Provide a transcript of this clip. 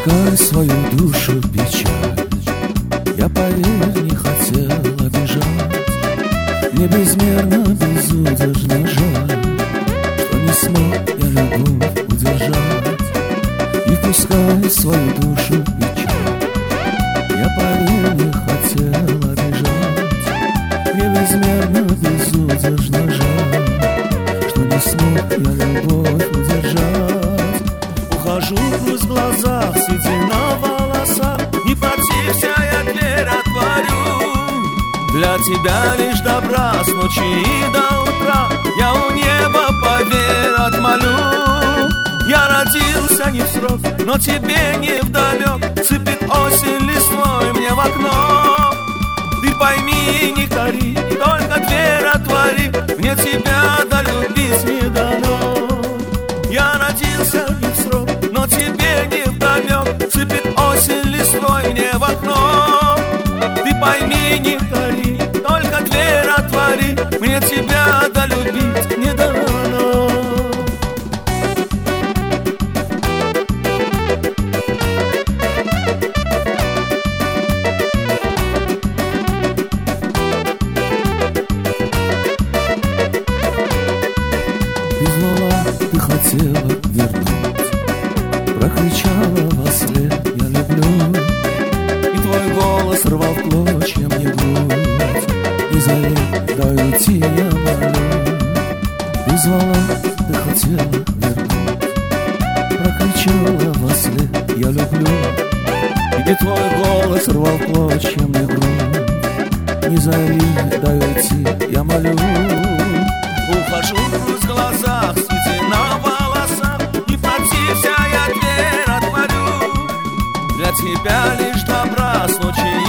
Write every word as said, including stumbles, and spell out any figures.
пускай свою душу в печаль. Я, поверь, не хотел обижать. Мне безмерно, безудержно жаль, что не смог я любовь удержать. И пускай свою душу в печаль. Я, поверь, не хотел обижать. Мне безмерно, безудержно жаль, что не смог я любовь удержать. Ухожу в глазах, седина в волосах, не протився, я дверь отворю. Для тебя лишь добра с ночи и до утра я у неба, поверь, отмолю. Я родился не в срок, но тебе не вдалек. Сыпет осень листвой мне в окно. Ты пойми, не кори, только дверь отвори. Мне тебя долюбить не дано. Я родился не в срок, но тебе не вдалек. Сыпет осень листвой мне в окно. Ты пойми, не кори, только дверь отвори. Мне тебя долюбить не дано. Ты хотела вернуть, прокричала во след я люблю. И твой голос рвал в клочья мне грудь. И зови, дай уйти, я молю. Ты звала, ты хотела вернуть, прокричала во след я люблю. И твой голос рвал в клочья мне грудь. Не зови, дай уйти, я молю. Ухожу в глазах, седина в волосах, не протився, я дверь отворю. Для тебя лишь добра с ночи